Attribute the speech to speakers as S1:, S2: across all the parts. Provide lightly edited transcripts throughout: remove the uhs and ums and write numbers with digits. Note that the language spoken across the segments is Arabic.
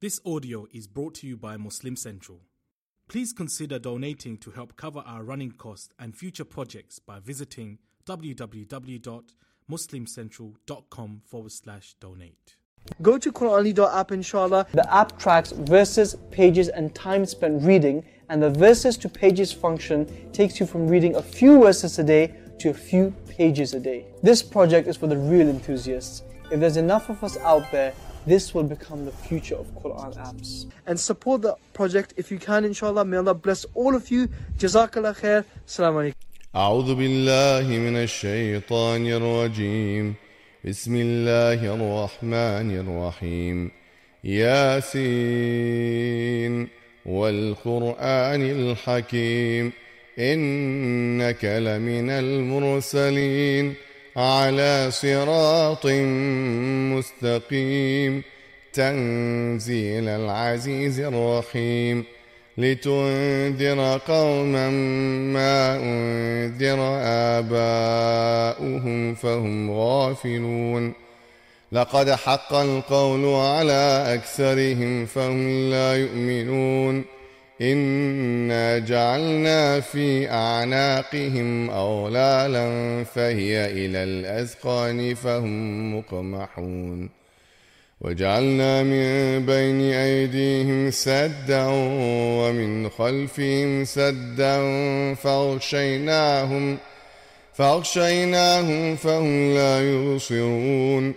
S1: This audio is brought to you by Muslim Central. Please consider donating to help cover our running costs and future projects by visiting www.muslimcentral.com/donate.
S2: Go to Quranly.app, inshallah.
S3: The app tracks verses, pages and time spent reading, and the verses to pages function takes you from reading a few verses a day to a few pages a day. This project is for the real enthusiasts. If there's enough of us out there, this will become the future of Quran apps.
S2: And support the project if you can, inshallah. May Allah bless all of you. Jazakallah khair. Assalamu alaikum.
S4: أعوذ بالله من الشيطان الرجيم. بسم الله الرحمن الرحيم. ياسين والقرآن الحكيم إنك لمن المرسلين على صراط مستقيم تنزيل العزيز الرحيم لتنذر قوما ما أنذر آباؤهم فهم غافلون لقد حق القول على أكثرهم فهم لا يؤمنون إنا جعلنا في أعناقهم أغلالا فهي إلى الأذقان فهم مقمحون وجعلنا من بين أيديهم سدا ومن خلفهم سدا فأغشيناهم فهم لا يبصرون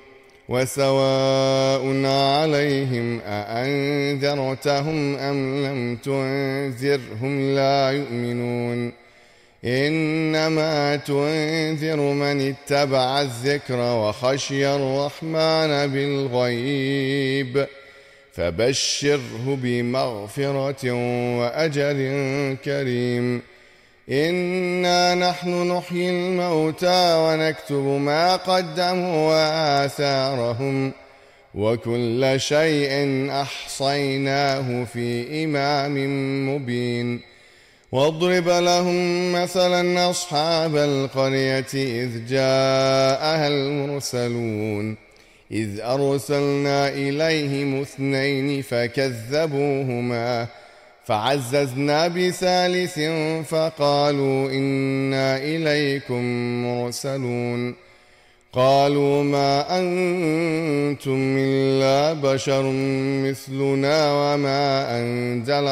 S4: وسواء عليهم أأنذرتهم أم لم تنذرهم لا يؤمنون إنما تنذر من اتبع الذكر وخشي الرحمن بالغيب فبشره بمغفرة وأجر كريم إنا نحن نحيي الموتى ونكتب ما قدموا وآثارهم وكل شيء أحصيناه في إمام مبين واضرب لهم مثلا أصحاب القرية إذ جاءها المرسلون إذ أرسلنا إليهم 2 فكذبوهما فعززنا بثالث فقالوا إنا إليكم مرسلون قالوا ما أنتم إلا بشر مثلنا وما أنزل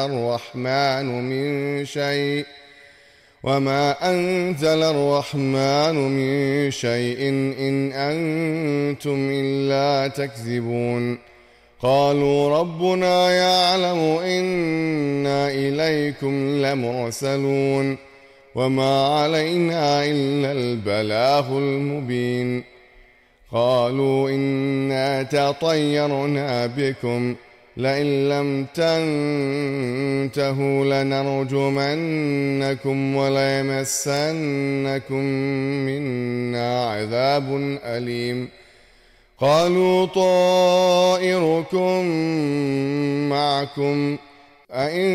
S4: الرحمن من شيء إن أنتم إلا تكذبون قالوا ربنا يعلم إنا إليكم لمرسلون وما علينا إلا البلاغ المبين قالوا إنا تطيرنا بكم لئن لم تنتهوا لنرجمنكم وليمسنكم منا عذاب أليم قالوا طائركم معكم أئن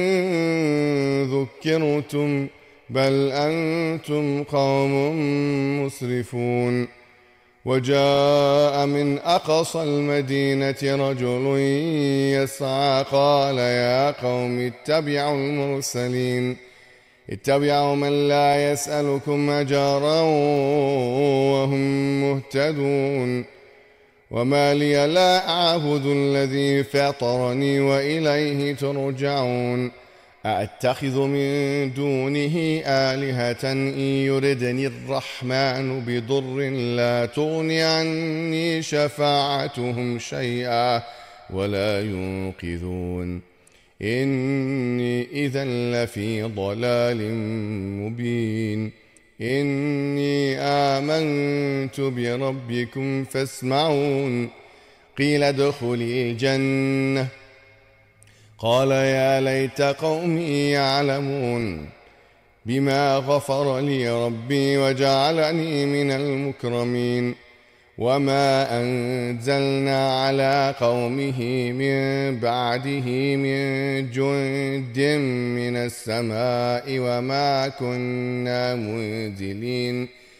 S4: ذكرتم بل أنتم قوم مسرفون وجاء من أقصى المدينة رجل يسعى قال يا قوم اتبعوا المرسلين اتبعوا من لا يسألكم أجرا وهم مهتدون وما لي لا أعبد الذي فطرني وإليه ترجعون أأتخذ من دونه آلهة إن يردني الرحمن بضر لا تغني عني شفاعتهم شيئا ولا ينقذون إني إذا لفي ضلال مبين إني آمنت بربكم فاسمعون قيل ادخلي الجنة قال يا ليت قومي يعلمون بما غفر لي ربي وجعلني من المكرمين وما أنزلنا على قومه من بعده من جند من السماء وما كنا منزلين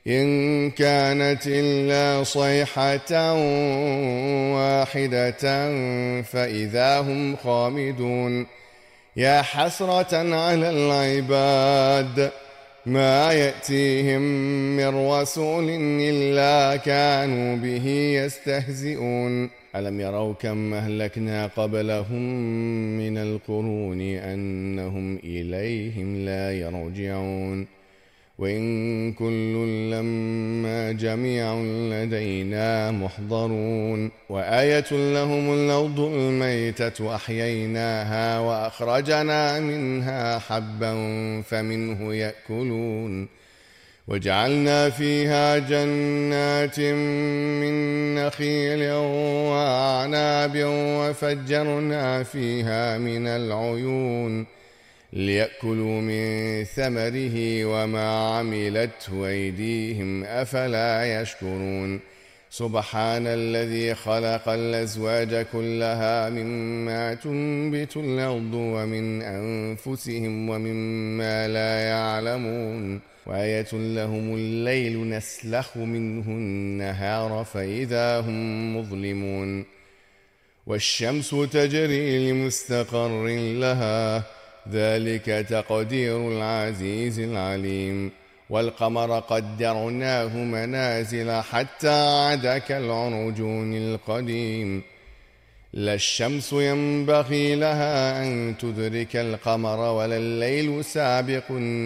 S4: إن كانت إلا صيحة واحدة فإذا هم خامدون يا حسرة على العباد ما يأتيهم من رسول إلا كانوا به يستهزئون ألم يروا كم أهلكنا قبلهم من القرون أنهم إليهم لا يرجعون وإن كل لما جميع لدينا محضرون وآية لهم الأرض الميتة أحييناها وأخرجنا منها حبا فمنه يأكلون وجعلنا فيها جنات من نخيل وأعناب وفجرنا فيها من العيون ليأكلوا من ثمره وما عملته أيديهم أفلا يشكرون سبحان الذي خلق الأزواج كلها مما تنبت الأرض ومن أنفسهم ومما لا يعلمون وآية لهم الليل نسلخ منه النهار فإذا هم مظلمون والشمس تجري لمستقر لها ذلك تقدير العزيز العليم والقمر قدرناه منازل حتى عاد كالعرجون القديم لا الشمس ينبغي لها أن تدرك القمر ولا الليل سابق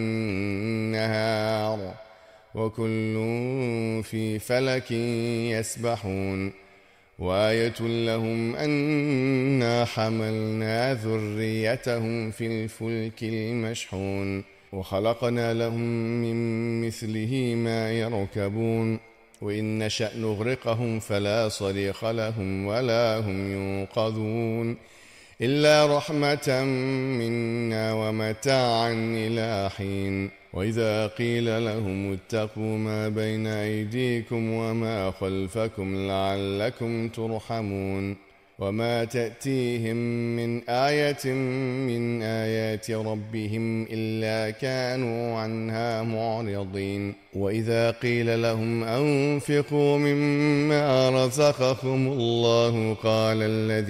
S4: النهار وكل في فلك يسبحون وآية لهم أنا حملنا ذريتهم في الفلك المشحون وخلقنا لهم من مثله ما يركبون وإن نشأ نغرقهم فلا صريخ لهم ولا هم ينقذون إلا رحمة منا ومتاعا إلى حين وإذا قيل لهم اتقوا ما بين أيديكم وما خلفكم لعلكم ترحمون وما تأتيهم من آية من آيات ربهم إلا كانوا عنها معرضين وإذا قيل لهم أنفقوا مما رزقكم الله قال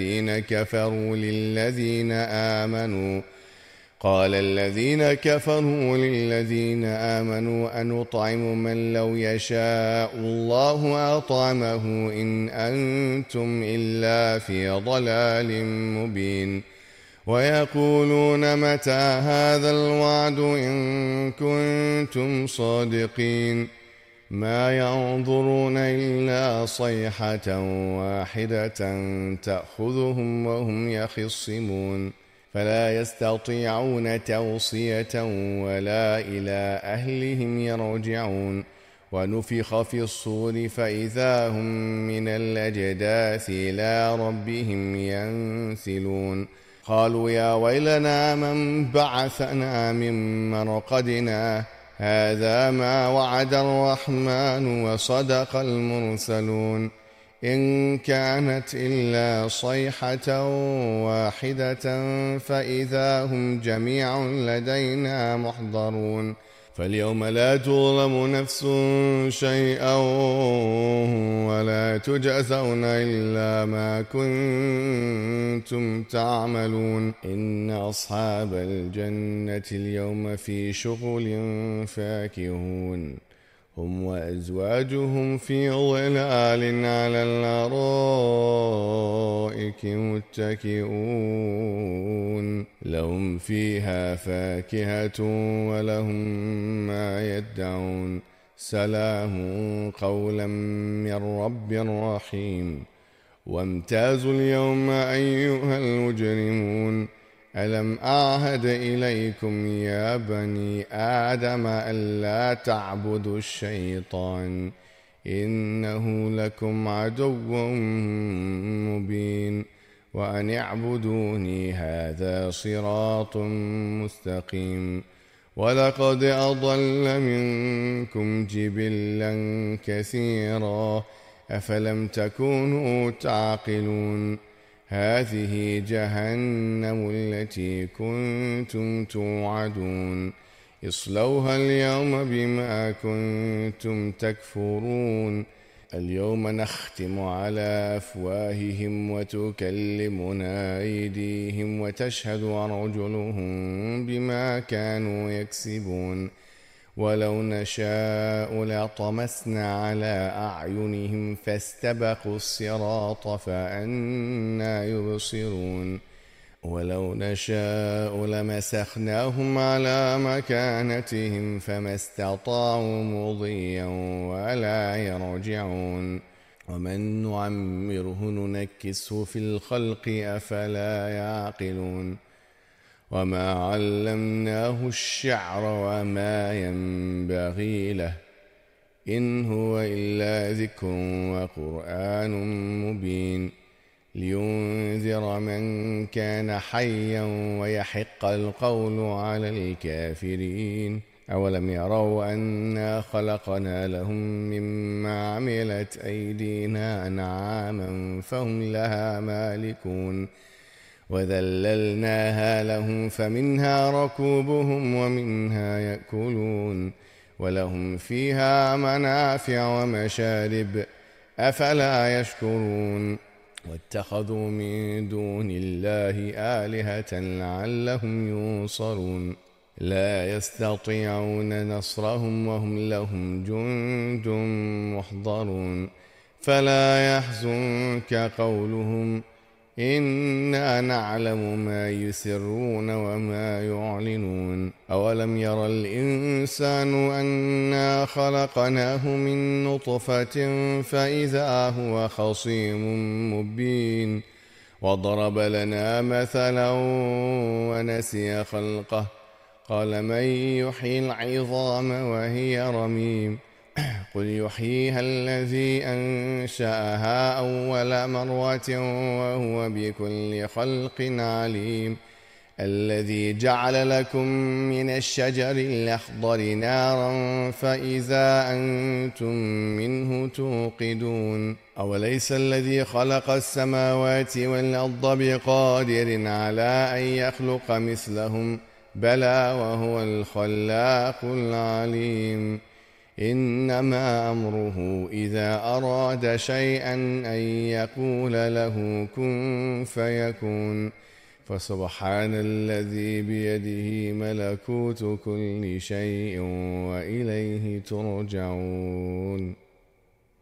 S4: الذين كفروا للذين آمنوا أنطعم من لو يشاء الله أطعمه إن أنتم إلا في ضلال مبين ويقولون متى هذا الوعد إن كنتم صادقين ما ينظرون إلا صيحة واحدة تأخذهم وهم يخصمون فلا يستطيعون توصية ولا إلى أهلهم يرجعون ونفخ في الصور فإذا هم من الأجداث إلى ربهم ينسلون قالوا يا ويلنا من بعثنا من مرقدنا هذا ما وعد الرحمن وصدق المرسلون إن كانت إلا صيحة واحدة فإذا هم جميع لدينا محضرون فاليوم لا تظلم نفس شيئا ولا تجزون إلا ما كنتم تعملون إن أصحاب الجنة اليوم في شغل فاكهون هم وأزواجهم في ظلال على الأرائك متكئون لهم فيها فاكهة ولهم ما يدعون سلام قولا من رب رحيم وامتازوا اليوم أيها المجرمون ألم أعهد إليكم يا بني آدم ألا تعبدوا الشيطان إنه لكم عدو مبين وأن اعبدوني هذا صراط مستقيم ولقد أضل منكم جبلا كثيرا أفلم تكونوا تعقلون هذه جهنم التي كنتم توعدون اصلوها اليوم بما كنتم تكفرون اليوم نختم على أفواههم وتكلمنا أيديهم وتشهد أرجلهم بما كانوا يكسبون ولو نشاء لطمسنا على أعينهم فاستبقوا الصراط فأنى يبصرون ولو نشاء لمسخناهم على مكانتهم فما استطاعوا مضيا ولا يرجعون ومن نعمره ننكسه في الخلق أفلا يعقلون وما علمناه الشعر وما ينبغي له إن هو إلا ذكر وقرآن مبين لينذر من كان حيا ويحق القول على الكافرين أولم يروا أنا خلقنا لهم مما عملت أيدينا أنعاما فهم لها مالكون وذللناها لهم فمنها ركوبهم ومنها يأكلون ولهم فيها منافع ومشارب أفلا يشكرون واتخذوا من دون الله آلهة لعلهم ينصرون لا يستطيعون نصرهم وهم لهم جند محضرون فلا يحزنك قولهم إنا نعلم ما يسرون وما يعلنون أولم ير الإنسان أنا خلقناه من نطفة فإذا هو خصيم مبين وضرب لنا مثلا ونسي خلقه قال من يحيي العظام وهي رميم قل يحييها الذي أنشأها أول مرة وهو بكل خلق عليم الذي جعل لكم من الشجر الأخضر نارا فإذا أنتم منه توقدون أوليس الذي خلق السماوات والأرض بقادر على أن يخلق مثلهم بلى وهو الخلاق العليم إنما أمره إذا أراد شيئا أن يقول له كن فيكون فسبحان الذي بيده ملكوت كل شيء وإليه ترجعون